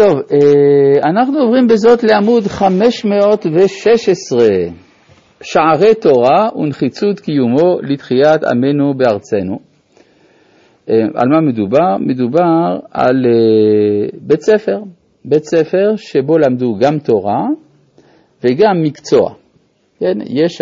טוב, אנחנו עוברים בזאת לעמוד 516, שערי תורה ונחיצות קיומו לתחיית עמנו בארצנו. על מה מדובר? מדובר על בית ספר שבו למדו גם תורה וגם מקצוע. כן? יש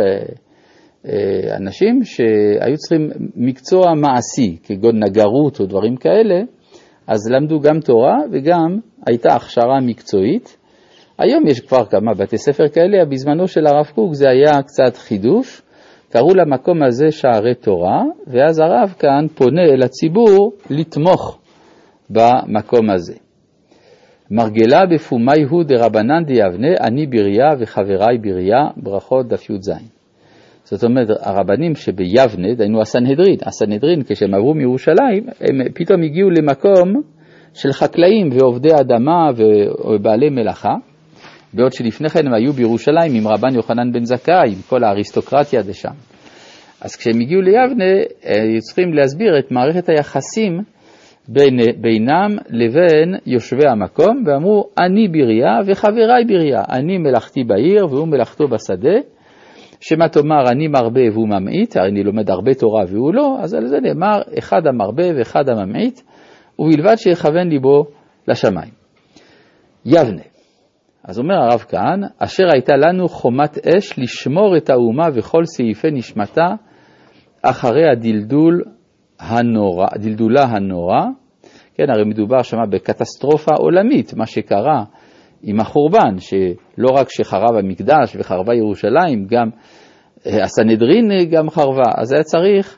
אנשים שהיו צריכים מקצוע מעשי, כגון נגרות או דברים כאלה, אז למדו גם תורה וגם הייתה הכשרה מקצועית. היום יש כבר כמה בתי ספר כאלה, בזמנו של הרב קוק זה היה קצת חידוש, קראו למקום הזה שערי תורה, ואז הרב כאן פונה אל הציבור לתמוך במקום הזה. מרגלה בפומי הוא דרבנן דיבנה, אני בריה וחבריי בריה, ברכות דף י"ז. זאת אומרת, הרבנים שביבנה, דיינו הסנהדרין, כשהם עברו מירושלים, הם פתאום הגיעו למקום של חקלאים ועובדי אדמה ובעלי מלאכה, בעוד שלפני כן הם היו בירושלים עם רבן יוחנן בן זכאי, עם כל האריסטוקרטיה דשם. אז כשהם הגיעו ליבנה, הם צריכים להסביר את מערכת היחסים בינם לבין יושבי המקום, ואמרו, אני בריה וחבריי בריה, אני מלאכתי בעיר והוא מלאכתו בשדה, שמה תאמר אני מרבה והוא ממעיט, הרי אני לומד הרבה תורה והוא לא, אז על זה נאמר אחד המרבה ואחד הממעיט, ובלבד שיכוון ליבו לשמיים. יבנה. אז אומר הרב כאן, אשר הייתה לנו חומת אש לשמור את האומה וכל סעיפי נשמתה אחרי הדלדולה הנורא. כן, הרי מדובר שמה בקטסטרופה עולמית, מה שקרה עם החורבן, שלא רק שחרב המקדש וחרבה ירושלים, גם הסנהדרין גם חרבה, אז היה צריך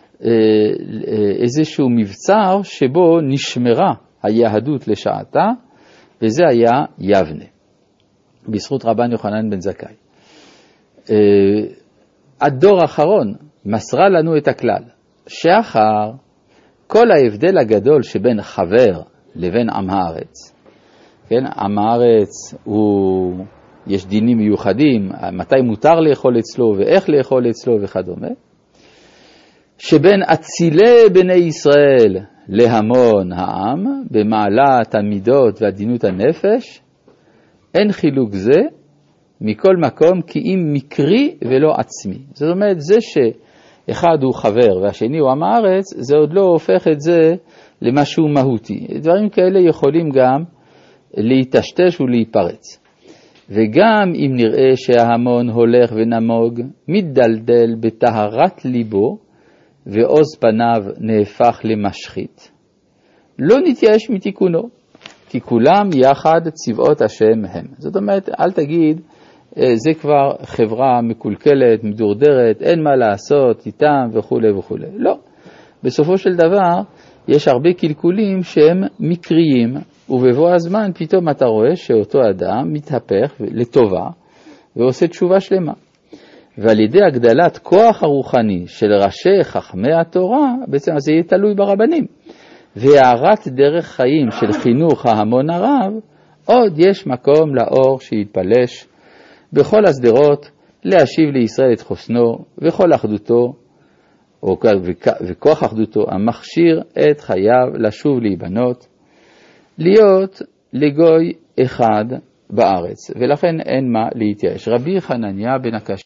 איזשהו מבצר שבו נשמרה היהדות לשעתה, וזה היה יבנה, בזכות רבן יוחנן בן זכאי. הדור האחרון מסרה לנו את הכלל, שאחר כל ההבדל הגדול שבין חבר לבין עם הארץ, כן, עם הארץ יש דינים מיוחדים, מתי מותר לאכול אצלו ואיך לאכול אצלו וכדומה, שבין אצילי בני ישראל להמון העם, במעלת המידות ועדינות הנפש, אין חילוק זה מכל מקום כי אם מקרי ולא עצמי. זאת אומרת, זה שאחד הוא חבר והשני הוא עם הארץ, זה עוד לא הופך את זה למשהו מהותי. דברים כאלה יכולים גם להתשתש ולהיפרץ. וגם אם נראה שההמון הולך ונמוג, מתדלדל בטהרת ליבו, ועוז פניו נהפך למשחית, לא נתייאש מתיקונו, כי כולם יחד צבאות השם הם. זאת אומרת, אל תגיד, זה כבר חברה מקולקלת, מדורדרת, אין מה לעשות איתם וכו' וכו'. לא. בסופו של דבר, יש הרבה קלקולים שהם מקריים, ובבוא הזמן פתאום אתה רואה שאותו אדם מתהפך לטובה, ועושה תשובה שלמה. ועל ידי הגדלת כוח הרוחני של ראשי חכמי התורה, בעצם זה יהיה תלוי ברבנים. והערת דרך חיים של חינוך ההמון הרב, עוד יש מקום לאור שיתפלש בכל הסדרות, להשיב לישראל את חוסנו וכל אחדותו, וכוח אחדותו המכשיר את חייו לשוב להיבנות, להיות לגוי אחד בארץ, ולכן אין מה להתייאש. רבי חנניה בן הקשיא